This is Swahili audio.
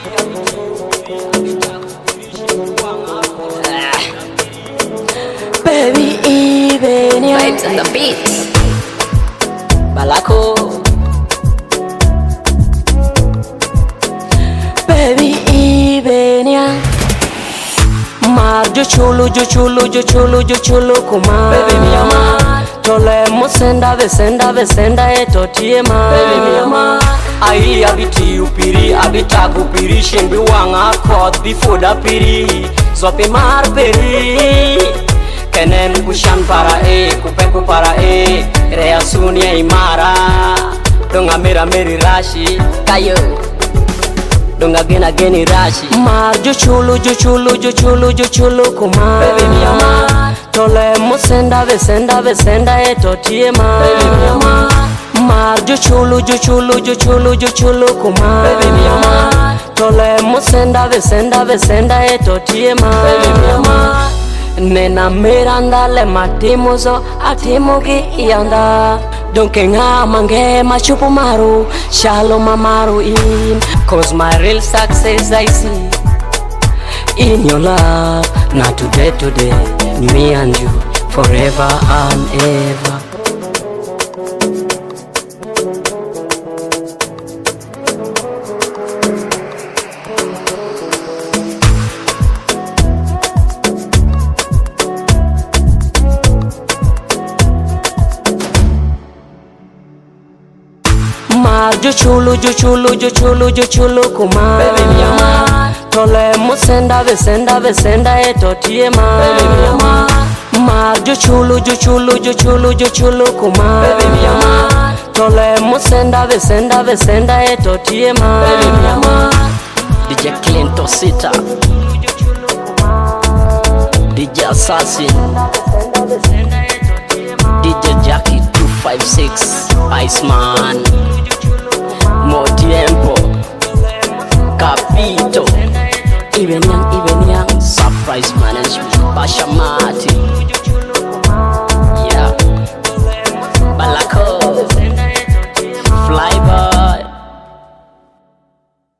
Baby, even your Vibes on the beat. Balako. Baby, even your Mar jo chulo kuma. Baby, mi ama. Tole mo senda vesenda eto tie ma. Baby, mi ama. Ai abiti upiri abitagu piri shimbi wanga kod before da piri. Zope mar peri. Kenen kushan para kupeku para rea sunia imara donga mera meri rashi Kayo. donga geni rashi mar jo chulo kuma. Baby mi ama. Tole mo senda vesenda eto tie ma. Baby mi ama. Mar jo chulo kuma. Baby mi ama. Tole mo senda vesenda eto tie ma. Baby mi ama. Nena miranda le matimozo atimogi ianda donke nga mange machupu maru shalo mamaru in cause my real success I see in your love not today me and you forever and ever. Mar jo chulo kuma. Baby mi ama. Tole mo senda vesenda eto tie ma. Baby mi ama. Mar jo chulo kuma. Baby mi ama. Tole mo senda vesenda eto tie ma. Baby mi ama. DJ Clinton Sita, DJ Assassin, DJ Jackie 256, Iceman, Mo Tiempo, Capito, even young, Surprise Management, Basha Mati.